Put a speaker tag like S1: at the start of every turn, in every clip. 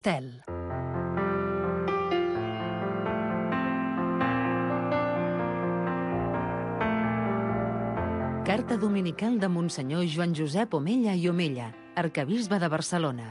S1: Tel. Carta dominical de Monsenyor Joan Josep Omella i Omella, arquebisbe de Barcelona.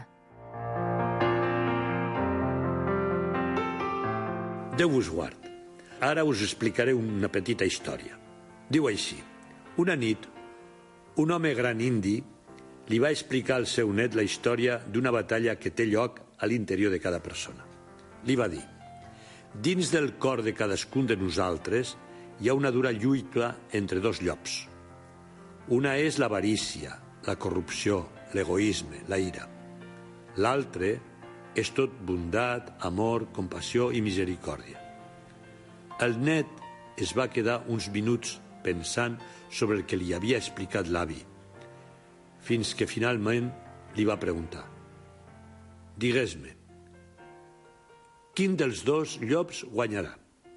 S2: Déu us guard. Ara us explicaré una petita història. Diu així: una nit, un home gran indi li va explicar al seu net la història d'una batalla que té lloc a l'interior de cada persona. Li va dir: dins del cor de cadascun de nosaltres hi ha una dura lluita entre dos llops. Una és l'avarícia, la corrupció, l'egoisme, la ira. L'altre és tot bondat, amor, compassió i misericòrdia. El net es va quedar uns minuts pensant sobre el que li havia explicat l'avi, fins que finalment li va preguntar: digues-me, quin dels dos llops guanyarà?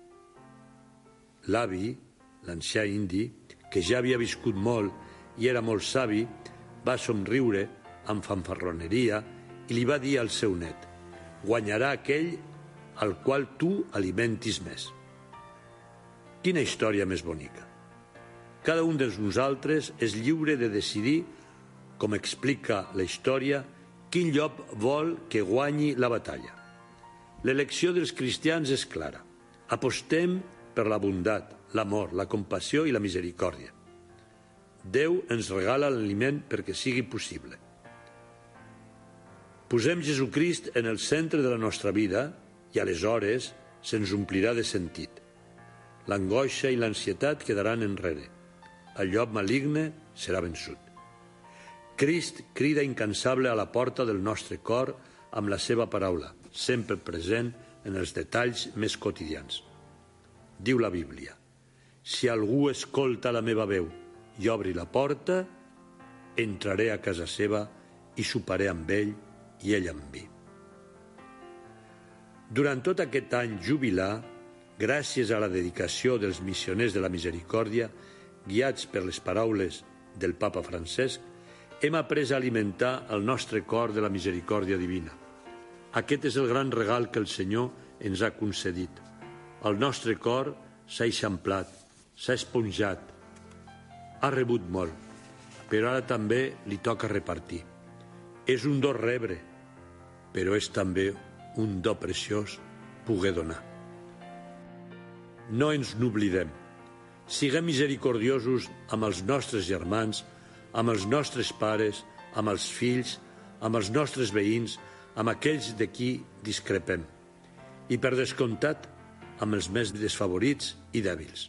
S2: L'avi, l'ancià indi, que ja havia viscut molt i era molt savi, va somriure amb fanfarroneria i li va dir al seu net: guanyarà aquell al qual tu alimentis més. Quina història més bonica! Cada un de nosaltres és lliure de decidir, com explica la història, quin llop vol que guanyi la batalla. L'elecció dels cristians és clara. Apostem per la bondat, l'amor, la compassió i la misericòrdia. Déu ens regala l'aliment perquè sigui possible. Posem Jesucrist en el centre de la nostra vida i aleshores se'ns omplirà de sentit. L'angoixa i l'ansietat quedaran enrere. El llop maligne serà vençut. Crist crida incansable a la porta del nostre cor amb la seva paraula, sempre present en els detalls més quotidians. Diu la Bíblia: si algú escolta la meva veu i obri la porta, entraré a casa seva i soparé amb ell i ell amb mi. Durant tot aquest any jubilar, gràcies a la dedicació dels missioners de la misericòrdia, guiats per les paraules del papa Francesc, hem après a alimentar el nostre cor de la misericòrdia divina. Aquest és el gran regal que el Senyor ens ha concedit. El nostre cor s'ha eixamplat, s'ha esponjat, ha rebut molt, però ara també li toca repartir. És un do rebre, però és també un do preciós poder donar. No ens n'oblidem. Siguem misericordiosos amb els nostres germans, amb els nostres pares, amb els fills, amb els nostres veïns, amb aquells de qui discrepem. I, per descomptat, amb els més desfavorits i dèbils.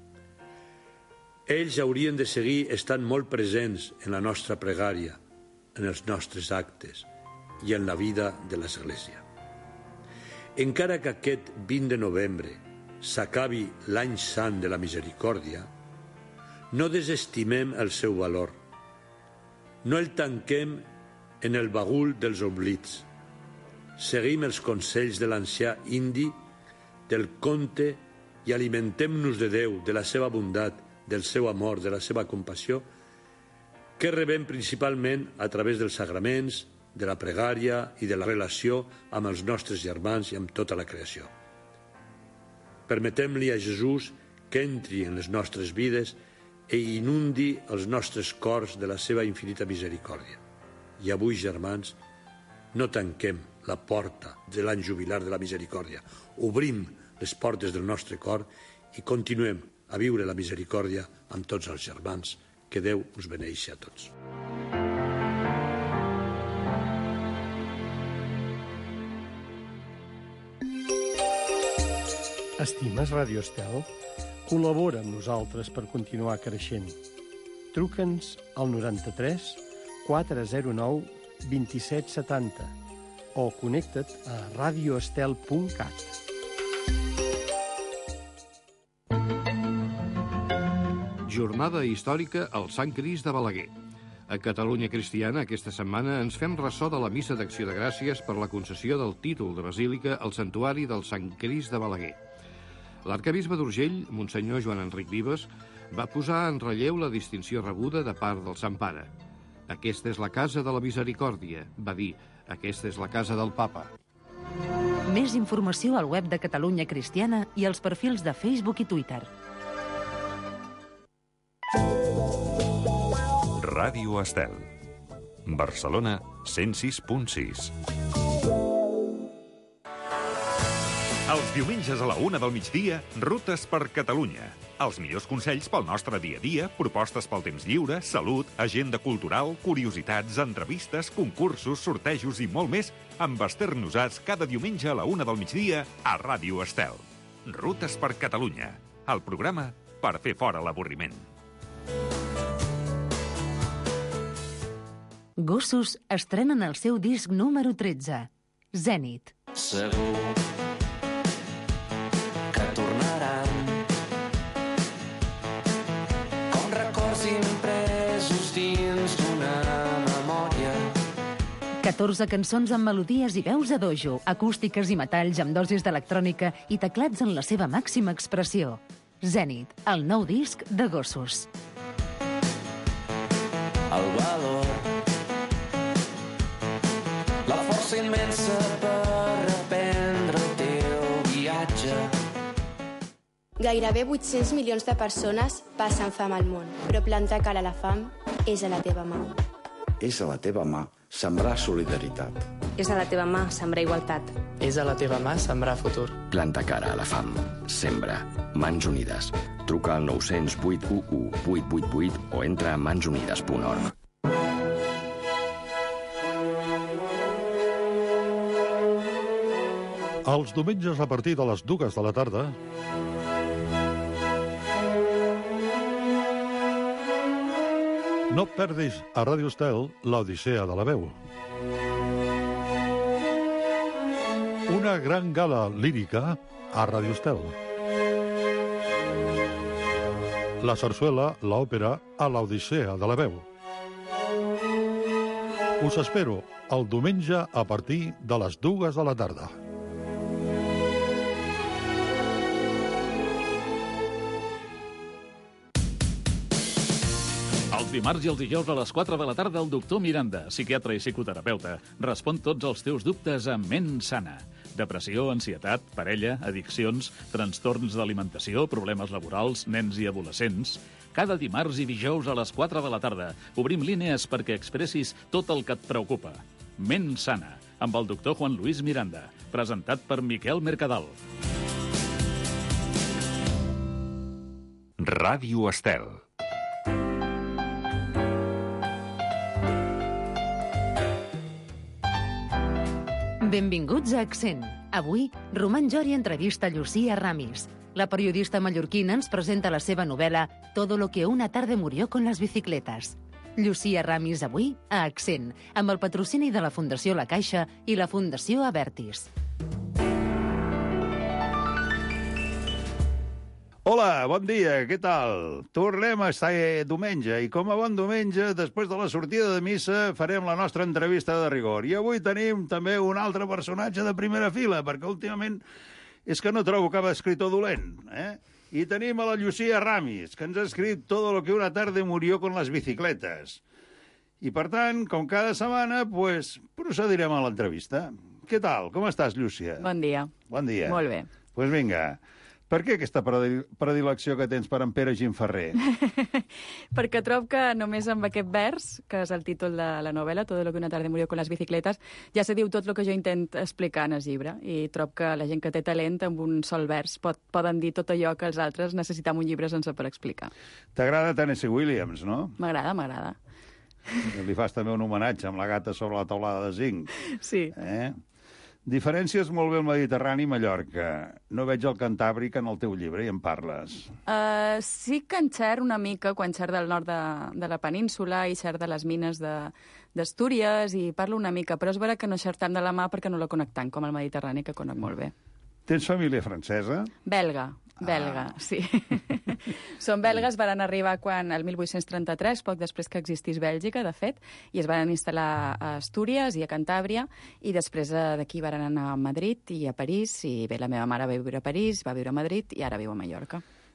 S2: Ells haurien de seguir estant molt presents en la nostra pregària, en els nostres actes i en la vida de l'Església. Encara que aquest 20 de novembre s'acabi l'any sant de la misericòrdia, no desestimem el seu valor. No el tanquem en el bagul dels oblits. Seguim els consells de l'ancià indi, del conte, i alimentem-nos de Déu, de la seva bondat, del seu amor, de la seva compassió, que rebem principalment a través dels sagraments, de la pregària i de la relació amb els nostres germans i amb tota la creació. Permetem-li a Jesús que entri en les nostres vides i inundi els nostres cors de la seva infinita misericòrdia. I avui, germans, no tanquem la porta de l'any jubilar de la misericòrdia. Obrim les portes del nostre cor i continuem a viure la misericòrdia amb tots els germans. Que Déu us beneixi a tots.
S3: Estimes Radio Estel? Col·labora amb nosaltres per continuar creixent. Truca'ns al 93 409 2770 o connecta't a radioestel.cat.
S4: Jornada històrica al Sant Crist de Balaguer. A Catalunya Cristiana aquesta setmana ens fem ressò de la missa d'acció de gràcies per la concessió del títol de basílica al santuari del Sant Crist de Balaguer. L'arquebisbe d'Urgell, Monsenyor Joan Enric Vives, va posar en relleu la distinció rebuda de part del Sant Pare. Aquesta és la casa de la misericòrdia, va dir, aquesta és la casa del Papa.
S1: Més informació al web de Catalunya Cristiana i als perfils de Facebook i Twitter.
S5: Ràdio Estel. Barcelona 106.6. Els diumenges a la 1 del migdia, Rutes per Catalunya. Els millors consells pel nostre dia a dia, propostes pel temps lliure, salut, agenda cultural, curiositats, entrevistes, concursos, sortejos i molt més amb Esther Nosats cada diumenge a la 1 del migdia a Ràdio Estel. Rutes per Catalunya, el programa per fer fora l'avorriment.
S1: Gossos estrenen el seu disc número 13, Zènit.
S6: Segur que tornaran com records impresos dins d'una memòria.
S1: 14 cançons amb melodies i veus a dojo, acústiques i metalls amb dosis d'electrònica i teclats en la seva màxima expressió. Zènit, el nou disc de Gossos.
S6: El valor, la força immensa per reprendre el teu viatge.
S7: Gairebé 800 milions de persones passen fam al món, però plantar cara a la fam és a la teva mà.
S8: És a la teva mà sembrar solidaritat.
S9: És a la teva mà sembrar igualtat.
S10: És a la teva mà sembrar futur.
S11: Planta cara a la fam. Sembra. Mans Unides. Truca al 900 811 888 o entra a mansunides.org.
S12: Els diumenges a partir de les 2 de la tarda no perdis a Ràdio Estel l'Odissea de la veu. Una gran gala lírica a Ràdio Estel. La sarsuela, l'òpera, a l'Odissea de la veu. Us espero el diumenge a partir de les 2 de la tarda.
S13: Els dimarts i els dijous a les 4 de la tarda el doctor Miranda, psiquiatre i psicoterapeuta, respon tots els teus dubtes amb ment sana. Depressió, ansietat, parella, addiccions, trastorns d'alimentació, problemes laborals, nens i adolescents. Cada dimarts i dijous a les 4 de la tarda obrim línies perquè expressis tot el que et preocupa. Ment sana, amb el doctor Juan Luis Miranda, presentat per Miquel Mercadal.
S5: Ràdio Estel.
S1: Benvinguts a Accent. Avui, Roman Jori entrevista Lucía Ramis. La periodista mallorquina ens presenta la seva novel·la Todo lo que una tarde murió con las bicicletas. Lucía Ramis avui a Accent, amb el patrocini de la Fundació La Caixa i la Fundació Abertis.
S14: Hola, bon dia, què tal? Tornem a estar diumenge i com a bon diumenge, després de la sortida de missa, farem la nostra entrevista de rigor. I avui tenim també un altre personatge de primera fila, perquè últimament és que no trobo cap escritor dolent, I tenim a la Lucía Ramis, que ens ha escrit Todo lo que una tarde murió con las bicicletas. I per tant, com cada setmana, pues, procedirem a l'entrevista. Què tal? Com estàs, Lucía?
S15: Bon dia.
S14: Bon dia.
S15: Molt bé.
S14: Pues vinga. Per què aquesta predilecció que tens per en Pere Gimferrer?
S15: Perquè trobo que només amb aquest vers, que és el títol de la novel·la, Todo lo que una tarde murió con las bicicletas, ja se diu tot el que jo intento explicar en el llibre. I trobo que la gent que té talent amb un sol vers poden dir tot allò que els altres necessitem un llibre sense per explicar.
S14: T'agrada Tennessee Williams, no?
S15: M'agrada, m'agrada.
S14: Li fas també un homenatge amb la gata sobre la taulada de zinc.
S15: Sí.
S14: Diferències molt bé el Mediterrani i Mallorca. No veig el Cantàbric en el teu llibre i en parles.
S15: Sí que en xert una mica quan xert del nord de la península i xert de les mines d'Astúries i parlo una mica, però és vera que no xert tant de la mà perquè no la conec tant com el Mediterrani, que conec molt bé.
S14: Tens família francesa?
S15: Belga, sí. Són belgues, van arribar el 1833, poc després que existís Bèlgica, de fet, i es van instal·lar a Astúries i a Cantàbria, i després d'aquí van anar a Madrid i a París, i bé, la meva mare va viure a París, va viure a Madrid i ara viu a Mallorca.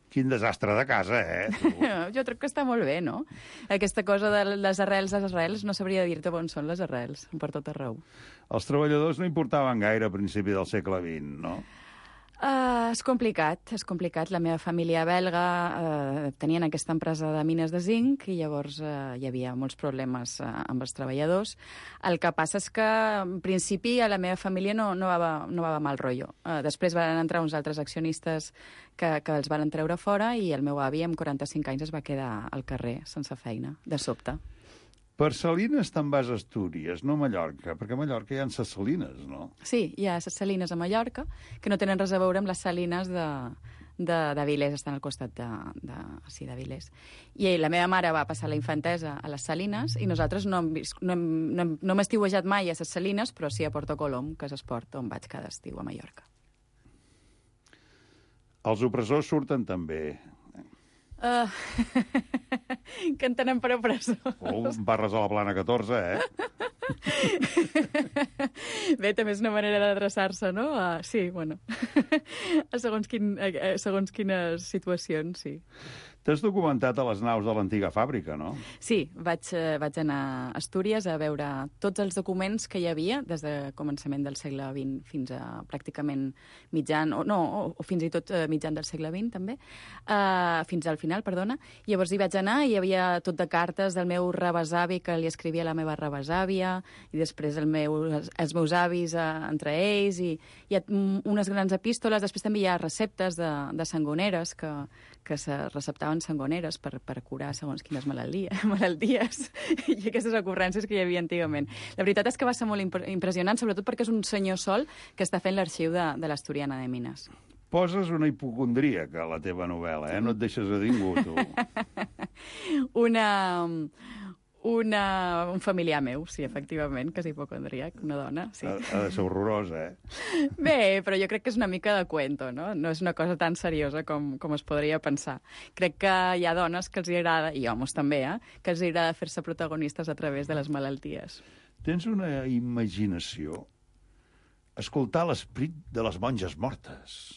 S14: Quin desastre de casa,
S15: Jo crec que està molt bé, no? Aquesta cosa de les arrels, no sabria dir-te on són les arrels, per tot arreu.
S14: Els treballadors no importaven gaire a principi del segle XX, no?
S15: És complicat. La meva família belga tenien aquesta empresa de mines de zinc i llavors hi havia molts problemes amb els treballadors. El que passa és que, en principi, a la meva família no va mal rotllo. Després van entrar uns altres accionistes que els van treure fora i el meu avi, amb 45 anys, es va quedar al carrer sense feina, de sobte.
S14: Per salines te'n vas a Astúries, no a Mallorca, perquè a Mallorca hi ha ses salines, no?
S15: Sí, hi ha ses salines a Mallorca, que no tenen res a veure amb les salines de Vilés, estan al costat de Vilés. I la meva mare va passar la infantesa a les salines i nosaltres no hem estiuejat mai a ses salines, però sí a Porto Colom, que és esport on vaig cada estiu a Mallorca.
S14: Els opressors surten també.
S15: Que entenem per opressors.
S14: Barres a la Plana 14,
S15: Bé, també és una manera d'adreçar-se, no? Sí, bueno. Segons quines situacions, sí.
S14: T'has documentat a les naus de l'antiga fàbrica, no?
S15: Sí, vaig anar a Astúries a veure tots els documents que hi havia des de començament del segle XX fins a pràcticament mitjan, o fins i tot mitjan del segle XX, també, fins al final, perdona. Llavors hi vaig anar i hi havia tot de cartes del meu rebesavi que li escrivia la meva rebesàvia i després els meus avis entre ells i hi ha unes grans epístoles. Després també hi ha receptes de sangoneres que se receptaven sangoneres per curar segons quines malalties i aquestes ocurrències que hi havia antigament. La veritat és que va ser molt impressionant, sobretot perquè és un senyor sol que està fent l'arxiu de l'Asturiana de Mines.
S14: Poses una hipocondríaca a la teva novel·la, no et deixes a ningú, tu.
S15: Un familiar meu, sí, efectivament, que és hipocondríac, una dona, sí.
S14: Ha de ser horrorosa,
S15: Bé, però jo crec que és una mica de cuento, no? No és una cosa tan seriosa com es podria pensar. Crec que hi ha dones que els agrada, i homes també, que els agrada fer-se protagonistes a través de les malalties.
S14: Tens una imaginació. Escoltar l'esperit de les monges mortes.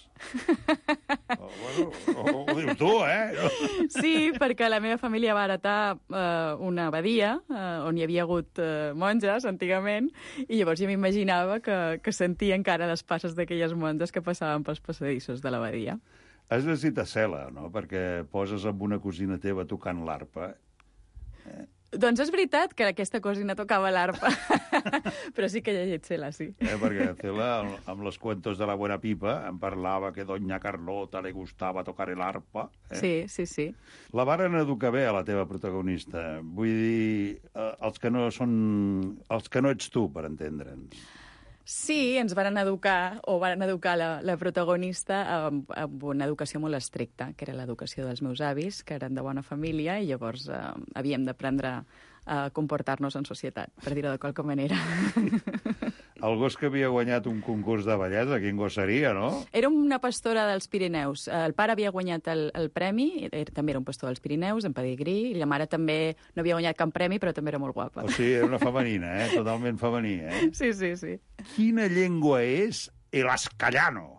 S14: Ho dius tu,
S15: Sí, perquè la meva família va heretar una abadia on hi havia hagut monges antigament i llavors jo m'imaginava que sentia encara les passes d'aquelles monges que passaven pels passadissos de l'abadia.
S14: Has llegit a Cela, no? Perquè poses amb una cosina teva tocant l'arpa.
S15: Doncs és veritat que aquesta cosina tocava l'arpa, però sí que he llegit Cela, sí.
S14: Perquè Cela, amb los cuentos de la buena pipa, em parlava que doña Carlota le gustava tocar l'arpa.
S15: Sí.
S14: La varen educar bé a la teva protagonista. Vull dir, els que no ets tu, per entendre'ns.
S15: Sí, ens varen educar la protagonista amb una educació molt estricta, que era l'educació dels meus avis, que eren de bona família, i llavors havíem d'aprendre a comportar-nos en societat, per dir-ho de qualque manera.
S14: El gos que havia guanyat un concurs de bellesa, quin gos seria, no?
S15: Era una pastora dels Pirineus. El pare havia guanyat el premi, també era un pastor dels Pirineus, en pedigrí, i la mare també no havia guanyat cap premi, però també era molt guapa.
S14: O sigui, era una femenina, totalment femení,
S15: Sí.
S14: Quina llengua és el ascallano?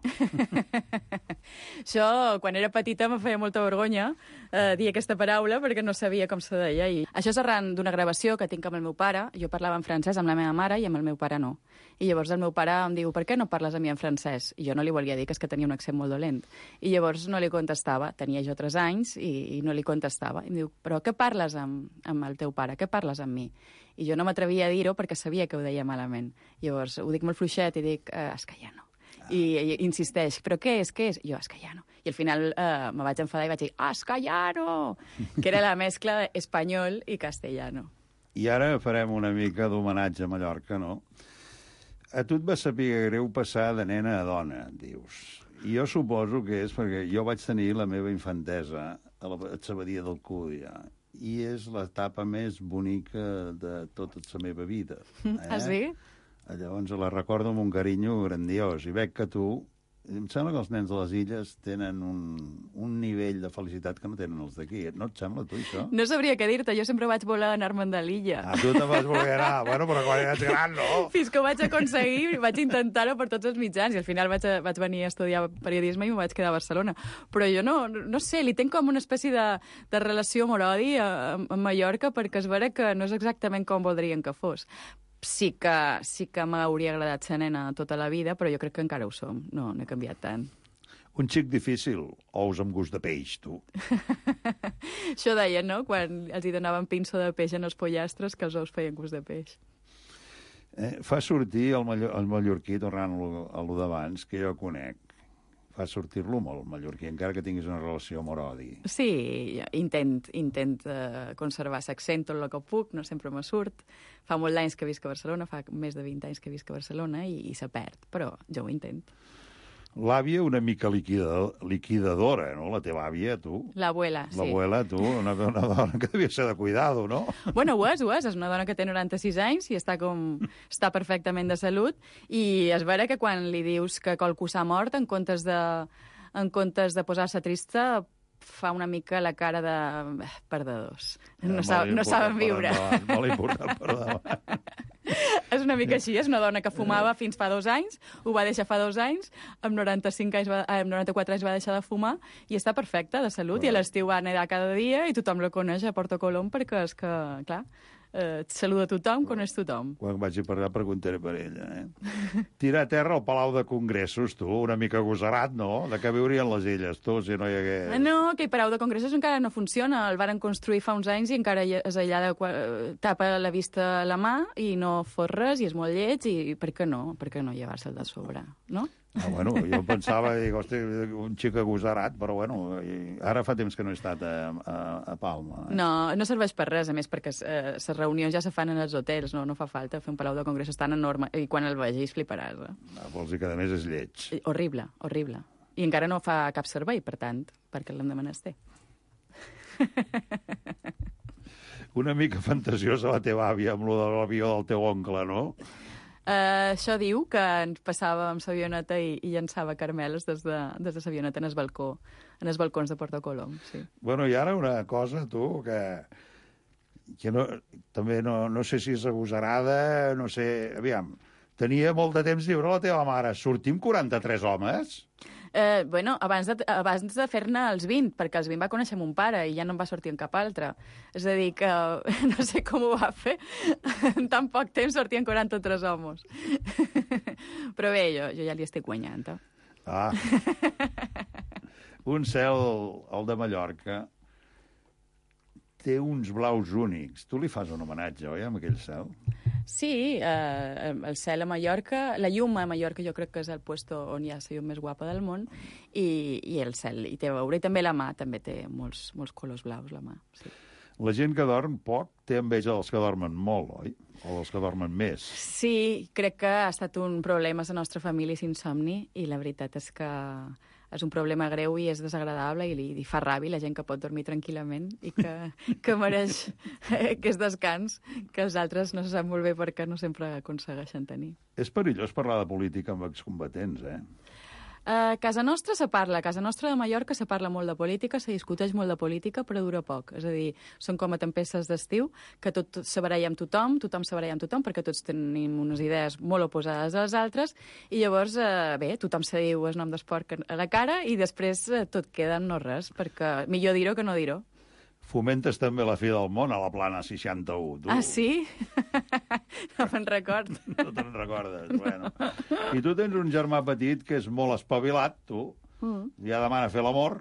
S15: Això, quan era petita, me feia molta vergonya dir aquesta paraula perquè no sabia com se deia. I això és arran d'una gravació que tinc amb el meu pare. Jo parlava en francès amb la meva mare i amb el meu pare no. I llavors el meu pare em diu, per què no parles a mi en francès? I jo no li volia dir que és que tenia un accent molt dolent. I llavors no li contestava. Tenia jo 3 anys i no li contestava. I em diu, però què parles amb el teu pare? Què parles amb mi? I jo no m'atrevia a dir-ho perquè sabia que ho deia malament. Llavors ho dic molt fluixet i dic, ascallano. I insisteix, però què és? Jo, ascallano. I al final me vaig enfadar i vaig dir, ascallano! Que era la mescla espanyol i castellano.
S14: I ara farem una mica d'homenatge a Mallorca, no? A tu et va saber greu passar de nena a dona, dius. I jo suposo que és perquè jo vaig tenir la meva infantesa a Sabadia d'Alcúdia i és l'etapa més bonica de tota la meva vida.
S15: Ah, sí?
S14: Llavors la recordo amb un carinyo grandiós i veig que tu em sembla que els nens de les illes tenen un nivell de felicitat que no tenen els d'aquí. No et sembla, tu, això?
S15: No sabria què dir-te, jo sempre vaig voler anar-me'n de l'illa.
S14: Ah, tu te'n vas voler anar. Bueno, però quan eres gran, no?
S15: Fins que ho vaig aconseguir, vaig intentar-ho per tots els mitjans, i al final vaig venir a estudiar periodisme i m'ho vaig quedar a Barcelona. Però jo no sé, li tenc com una espècie de relació amor-odi a Mallorca, perquè és vera que no és exactament com voldrien que fos. Sí que m'hauria agradat ser nena tota la vida, però jo crec que encara ho som. No he canviat tant.
S14: Un xic difícil, ous amb gust de peix, tu.
S15: Això deien, no?, quan els hi donaven pinso de peix en els pollastres, que els ous feien gust de peix.
S14: Fa sortir el mallorquí, tornant a lo d'abans, que jo conec. Fa sortir-lo molt, el mallorquí, encara que tinguis una relació amor-odi.
S15: Sí, intent conservar l'accent tot el que puc, no sempre me surt. Fa molts anys que visc a Barcelona, fa més de 20 anys que visc a Barcelona i se perd, però jo ho intent.
S14: L'àvia una mica liquidadora, no?, la teva àvia, tu.
S15: L'abuela, sí.
S14: L'abuela, tu, una dona que devia ser de cuidado, no?
S15: Bueno, ho és. És una dona que té 96 anys i està perfectament de salut, i és vera que quan li dius que qualcú s'ha mort, en comptes de posar-se trista, fa una mica la cara de perdedors. No saben viure.
S14: Molt important, perdó.
S15: És una mica així, és una dona que fumava fins fa 2 anys, ho va deixar fa 2 anys, amb 94 anys va deixar de fumar, i està perfecta, de salut, i a l'estiu va nedar cada dia, i tothom la coneix a Porto Colom, perquè és que, clar, saluda tothom, coneix tothom.
S14: Quan vagi per allà preguntaré per ella, Tirar a terra al Palau de Congressos, tu, una mica agosarat, no? De què viurien les illes, tu, si no hi hagués...
S15: No, aquell Palau de Congressos encara no funciona, el varen construir fa uns anys i encara és allà tapa la vista a la mà i no fot res i és molt lleig, i per què no llevar-se'l de sobre, no?
S14: Ah, bueno, jo pensava, dic, hosti, un xic agosarat, però bueno, ara fa temps que no he estat a Palma.
S15: No serveix per res, a més, perquè les reunions ja se fan en els hotels, no fa falta fer un Palau de Congressos tan enorme, i quan el vegis fliparàs.
S14: Vols dir que a més és lleig.
S15: Horrible. I encara no fa cap servei, per tant, perquè l'hem de menester.
S14: Una mica fantasiosa la teva àvia amb lo de l'avió del teu oncle, no?
S15: Això diu que ens passava amb l'avioneta i llançava carmeles des de l'avioneta en els balcons de Porto Colom, sí.
S14: Bueno, i ara una cosa, tu, que també no sé si és agosarada, no sé... Aviam, tenia molt de temps lliure la teva mare. Sortim 43 homes?
S15: Bueno, abans de fer-ne els 20, perquè els 20 va conèixer mon pare i ja no em va sortir en cap altre. És a dir, que no sé com ho va fer. En tan poc temps sortien 43 homes. Però bé, jo ja li estic guanyant.
S14: Ah. Un cel, el de Mallorca, té uns blaus únics. Tu li fas un homenatge, oi, amb aquell cel?
S15: Sí, el cel a Mallorca, la llum a Mallorca jo crec que és el puesto on hi ha la llum més guapa del món, i el cel hi té a veure, i també la mà, també té molts colors blaus, la mà, sí.
S14: La gent que dorm poc té enveja dels que dormen molt, oi? O dels que dormen més.
S15: Sí, crec que ha estat un problema a la nostra família insomni, i la veritat és que és un problema greu i és desagradable i li fa ràbia la gent que pot dormir tranquil·lament i que mereix aquest descans que els altres no se sap molt bé perquè no sempre aconsegueixen tenir.
S14: És perillós parlar de política amb excombatents,
S15: A casa nostra se parla, a casa nostra de Mallorca se parla molt de política, se discuteix molt de política, però dura poc. És a dir, són com a tempestes d'estiu, que tot se baralla amb tothom se baralla amb tothom, perquè tots tenim unes idees molt oposades a les altres, i llavors, bé, tothom se diu el nom d'esport a la cara, i després tot queda en no res, perquè millor dir-ho que no dir-ho.
S14: Fomentes també la fi del món a la plana 61, tu.
S15: Ah, sí? No me'n record.
S14: No te'n recordes, bueno. I tu tens un germà petit que és molt espavilat, tu. Ja demana fer l'amor.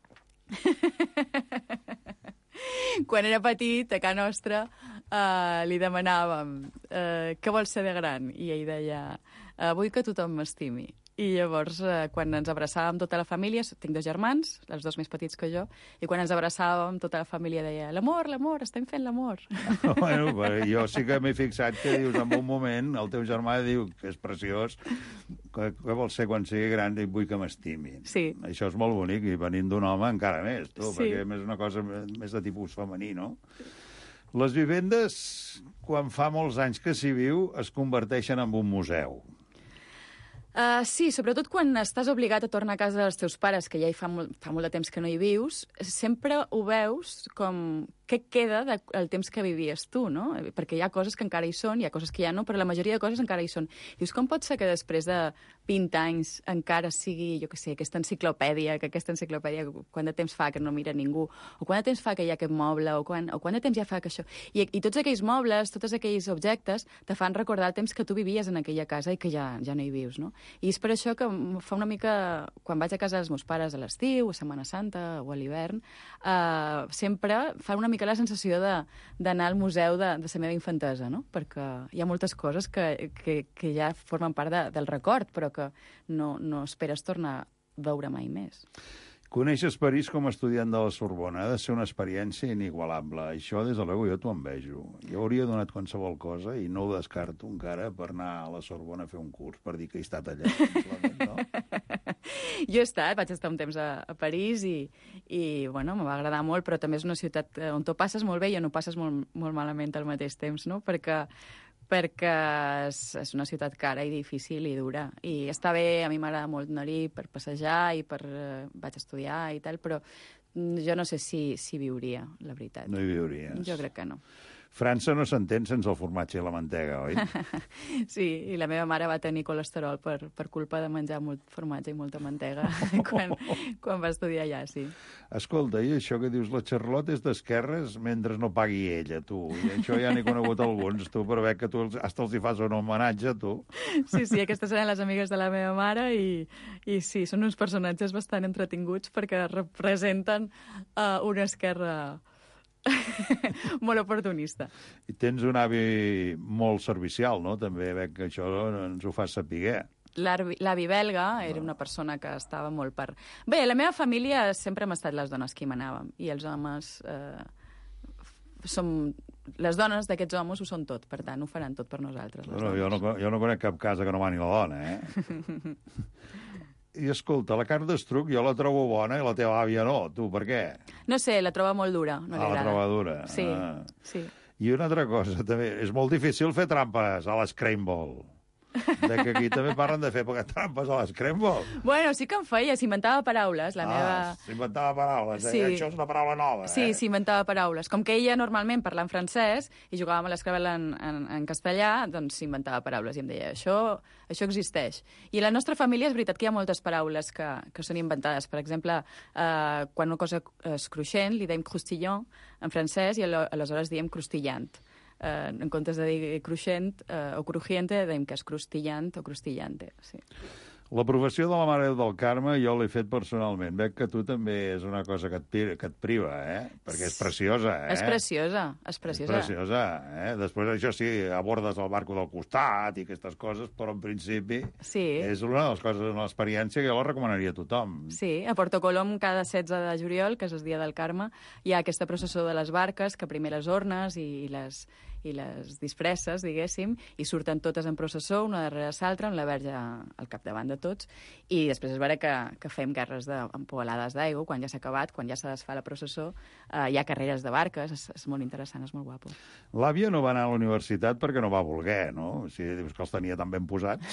S15: Quan era petit, a casa nostra, li demanàvem què vols ser de gran? I ell deia, vull que tothom m'estimi. I llavors, quan ens abraçàvem tota la família, tinc 2 germans, els 2 més petits que jo, i quan ens abraçàvem, tota la família deia l'amor, estem fent l'amor.
S14: Bueno, jo sí que m'he fixat que dius, en un moment, el teu germà diu que és preciós, que vol ser quan sigui gran, i vull que m'estimi.
S15: Sí.
S14: Això és molt bonic, i venint d'un home encara més, tu, sí. Perquè és una cosa més de tipus femení, no? Les vivendes, quan fa molts anys que s'hi viu, es converteixen en un museu.
S15: Sí, sobretot quan estàs obligat a tornar a casa dels teus pares, que ja fa molt de temps que no hi vius, sempre ho veus com què queda del temps que vivies tu, no? Perquè hi ha coses que encara hi són, hi ha coses que ja no, però la majoria de coses encara hi són. Dius, com pot ser que després de 20 anys encara sigui, jo què sé, aquesta enciclopèdia, quant de temps fa que no mira ningú, o quant de temps fa que hi ha aquest moble, o quant de temps ja fa que això... I tots aquells mobles, tots aquells objectes, te fan recordar el temps que tu vivies en aquella casa i que ja no hi vius, no? I és per això que fa una mica... Quan vaig a casa dels meus pares a l'estiu, a Setmana Santa o a l'hivern, sempre fa una mica la sensació d'anar al museu de la meva infantesa, no? Perquè hi ha moltes coses que ja formen part del record, però que no esperes tornar a veure mai més.
S14: Coneixes París com a estudiant de la Sorbona. Ha de ser una experiència inigualable. Això, des de l'ego, jo t'ho envejo. Jo hauria donat qualsevol cosa, i no ho descarto encara, per anar a la Sorbona a fer un curs, per dir que he estat allà. No?
S15: Jo vaig estar un temps a París i bueno, me va agradar molt, però també és una ciutat on tu passes molt bé i on ho passes molt malament al mateix temps, no? Perquè és una ciutat cara i difícil i dura. I està bé, a mi m'agrada molt anar-hi per passejar i vaig estudiar i tal, però jo no sé si viuria, la veritat.
S14: No hi viuries?
S15: Jo crec que no.
S14: França no s'entén sense el formatge i la mantega, oi?
S15: Sí, i la meva mare va tenir colesterol per culpa de menjar molt formatge i molta mantega quan va estudiar allà, sí.
S14: Escolta, i això que dius, la Charlotte és d'esquerres mentre no pagui ella, tu. I això ja n'he conegut alguns, tu, per veure que tu hasta els hi fas un homenatge, tu.
S15: Sí, aquestes eren les amigues de la meva mare i sí, són uns personatges bastant entretinguts perquè representen una esquerra molt oportunista.
S14: I tens un avi molt servicial, no? També veig que això ens ho fa saber.
S15: L'avi belga era una persona que estava molt per... Bé, la meva família sempre hem estat les dones qui manàvem, i els homes les dones d'aquests homes ho són tot, per tant, ho faran tot per nosaltres.
S14: Jo no conec cap casa que no mani la dona, eh? I escolta, la carn d'estruc jo la trobo bona i la teva àvia no. Tu, per què?
S15: No sé, la troba molt dura. No li agrada.
S14: La troba dura.
S15: Sí, sí.
S14: I una altra cosa, també, és molt difícil fer trampes a l'escramble. Que aquí també parlen de fer trampes a l'escramble.
S15: Bueno, sí que en feia, s'inventava paraules.
S14: S'inventava paraules,
S15: sí.
S14: Això és una paraula nova,
S15: Sí, s'inventava paraules. Com que ella normalment parla en francès i jugàvem a l'escramble en castellà, doncs s'inventava paraules i em deia, això existeix. I a la nostra família és veritat que hi ha moltes paraules que són inventades. Per exemple, quan una cosa és cruixent, li dèiem croustillon en francès i aleshores diem crustillant. En comptes de dir cruixent o crujiente, dèiem que és crustillant o crustillante. Sí.
S14: La professió de la Mare del Carme jo l'he fet personalment. Veig que tu també és una cosa que et priva, Perquè és preciosa,
S15: És preciosa.
S14: És preciosa, Després això sí, abordes el barco del costat i aquestes coses, però en principi és una de les coses, una experiència que jo la recomanaria a tothom.
S15: Sí, a Porto Colom cada 16 de juliol, que és el dia del Carme, hi ha aquesta processó de les barques, que primer les ornes i les disfresses, diguéssim, i surten totes en processó, una darrere l'altra, amb la verge al capdavant de tots, i després és vera que fem guerres d'empoalades d'aigua, quan ja s'ha acabat, quan ja s'ha desfà la processó, hi ha carreres de barques, és molt interessant, és molt guapo.
S14: L'àvia no va anar a la universitat perquè no va voler, no? O sigui, dius que els tenia tan ben posats.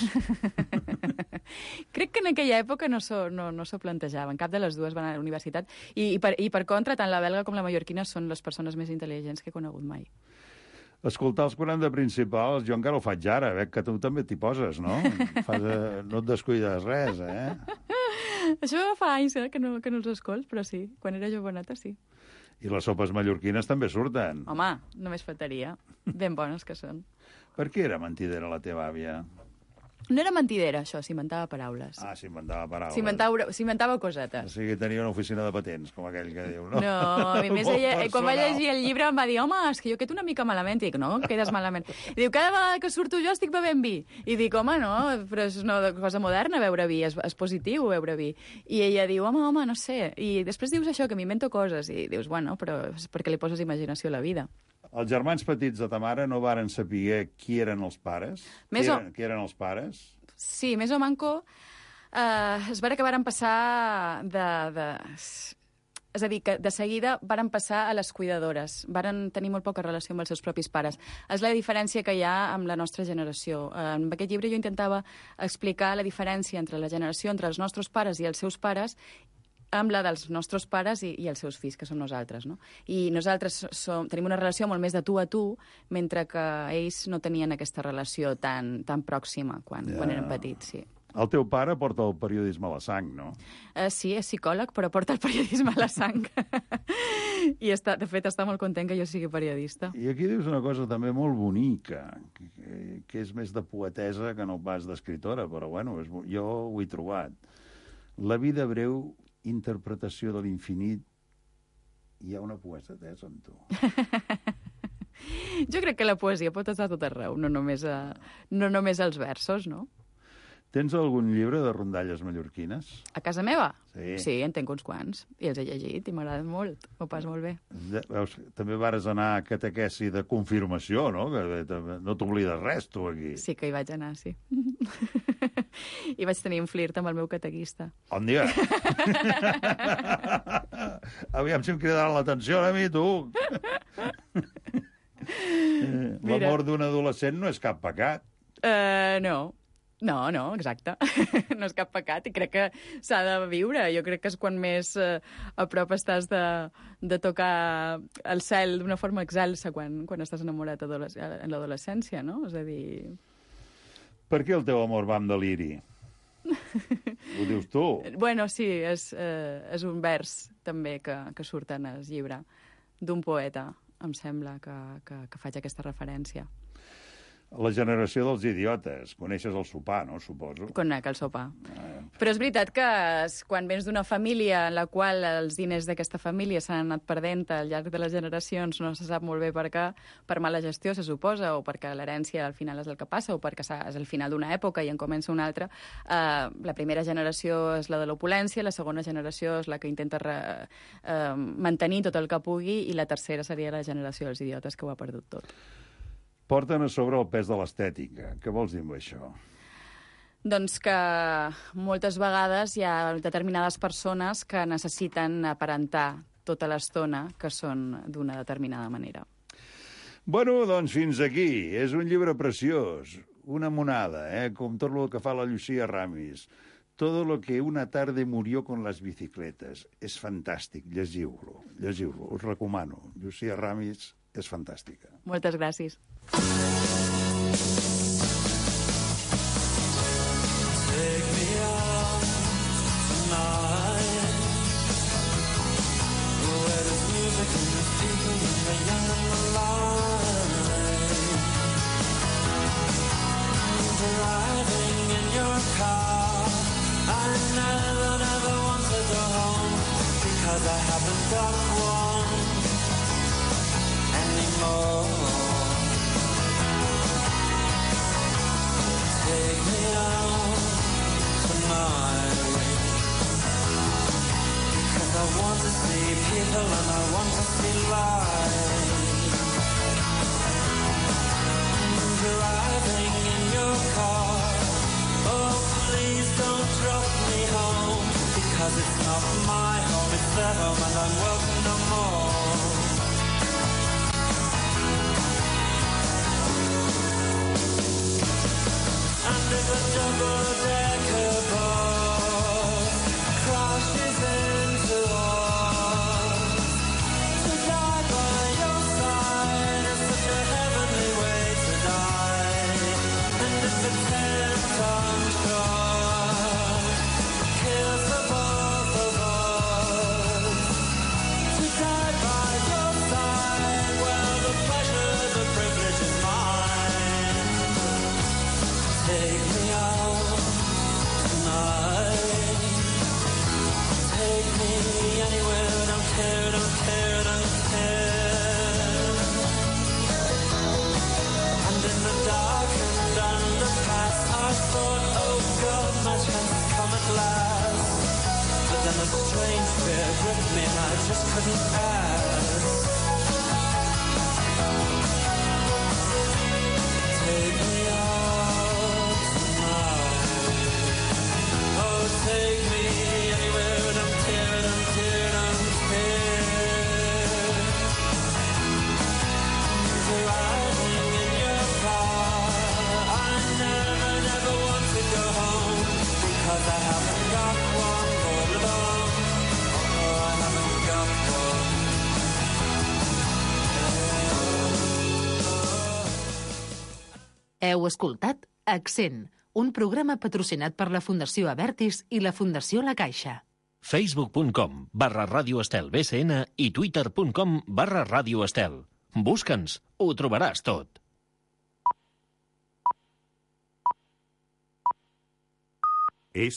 S15: Crec que en aquella època no s'ho plantejaven, cap de les dues van anar a la universitat, i per contra, tant la belga com la mallorquina són les persones més intel·ligents que he conegut mai.
S14: Escoltar els 40 principals, jo encara ho faig ara, veig que tu també t'hi poses, no? No et descuides res,
S15: Això fa anys que no els escolts, però sí, quan era joveneta sí.
S14: I les sopes mallorquines també surten.
S15: Home, només faltaria. Ben bones que són.
S14: Per què era mentidera la teva àvia?
S15: No era mentidera, això, s'inventava paraules.
S14: Ah, s'inventava paraules.
S15: S'inventava cosetes.
S14: O sigui, tenia una oficina de patents, com aquell que diu, no?
S15: No, a més, quan va llegir el llibre em va dir, home, és que jo quedo una mica malament. I dic, no, quedes malament. I diu, cada vegada que surto jo estic bevent vi. I dic, home, no, però és una cosa moderna beure vi, és positiu beure vi. I ella diu, home, no sé. I després dius això, que m'invento coses. I dius, bueno, però és perquè li poses imaginació a la vida.
S14: Els germans petits de ta mare no varen saber qui eren els pares? Qui eren els pares?
S15: Sí, més o manco. És vera que varen passar És a dir, que de seguida varen passar a les cuidadores, varen tenir molt poca relació amb els seus propis pares. És la diferència que hi ha amb la nostra generació. En aquest llibre jo intentava explicar la diferència entre la generació, entre els nostres pares i els seus pares, amb la dels nostres pares i els seus fills, que som nosaltres, no? I nosaltres tenim una relació molt més de tu a tu, mentre que ells no tenien aquesta relació tan pròxima quan eren petits, sí.
S14: El teu pare porta el periodisme a la sang, no?
S15: Sí, és psicòleg, però porta el periodisme a la sang. I, de fet, està molt content que jo sigui periodista.
S14: I aquí dius una cosa també molt bonica, que és més de poetesa que no pas d'escriptora, però bueno, jo ho he trobat. La vida breu, interpretació de l'infinit, hi ha una poetesa en tu.
S15: Jo crec que la poesia pot estar a tot arreu, no només als versos, no?
S14: Tens algun llibre de rondalles mallorquines?
S15: A casa meva?
S14: Sí.
S15: Sí, en tenc uns quants. I els he llegit i m'agraden molt. M'ho pas molt bé.
S14: Veus, també vares anar a catequesi de confirmació, no? Que no t'oblides res, tu, aquí.
S15: Sí que hi vaig anar, sí. I vaig tenir un flirt amb el meu catequista.
S14: On dia? Aviam si em cridarà l'atenció a mi, tu. L'amor d'un adolescent no és cap pecat.
S15: No. No, exacte. No és cap pecat i crec que s'ha de viure. Jo crec que és quan més a prop estàs de tocar el cel d'una forma excelsa quan estàs enamorat en l'adolescència, no? És a dir...
S14: Per què el teu amor va amb deliri? Ho dius tu?
S15: Bueno, sí, és un vers també que surt en el llibre d'un poeta, em sembla, que faig aquesta referència.
S14: La generació dels idiotes. Coneixes el sopar, no? Suposo.
S15: Conec el sopar. Però és veritat que quan vens d'una família en la qual els diners d'aquesta família s'han anat perdent al llarg de les generacions, no se sap molt bé per què, per mala gestió, se suposa, o perquè l'herència al final és el que passa, o perquè és el final d'una època i en comença una altra. La primera generació és la de l'opulència, la segona generació és la que intenta mantenir tot el que pugui, i la tercera seria la generació dels idiotes, que ho ha perdut tot.
S14: Porten a sobre el pes de l'estètica. Què vols dir amb això?
S15: Doncs que moltes vegades hi ha determinades persones que necessiten aparentar tota l'estona que són d'una determinada manera.
S14: Bueno, doncs fins aquí. És un llibre preciós, una monada, com tot el que fa la Llucia Ramis. Todo lo que una tarde murió con las bicicletas. És fantàstic, llegiu-lo, us recomano. Llucia Ramis és fantàstica.
S15: Moltes gràcies.
S6: Take me out tonight, where there's music and there's people and the young and the light. Driving in your car, I never want to go home, because I haven't got one anymore. Take me out tonight, 'cause I want to see people and I want to see life. Driving in your car, oh please don't drop me home, because it's not my home, it's their home and I'm welcome no more. And if a double-decker bus crashes into us, to die by your side is such a heavenly way to die. And if a 10-ton truck kills the both of us, to die by your side, well, the pleasure, the privilege is mine. Take me out tonight. Take me anywhere, don't care, don't care, don't care. And in the dark and underpass, I thought, oh God, my chance has come at last. But then a strange fear gripped me and I just couldn't ask. Take me out tonight. Oh, take me anywhere, don't care, don't care, don't care.
S1: Heu escoltat Accent, un programa patrocinat per la Fundació Abertis i la Fundació La Caixa.
S16: Facebook.com/Radio Estel BCN i Twitter.com/Radio Estel. Busca'ns, ho trobaràs tot.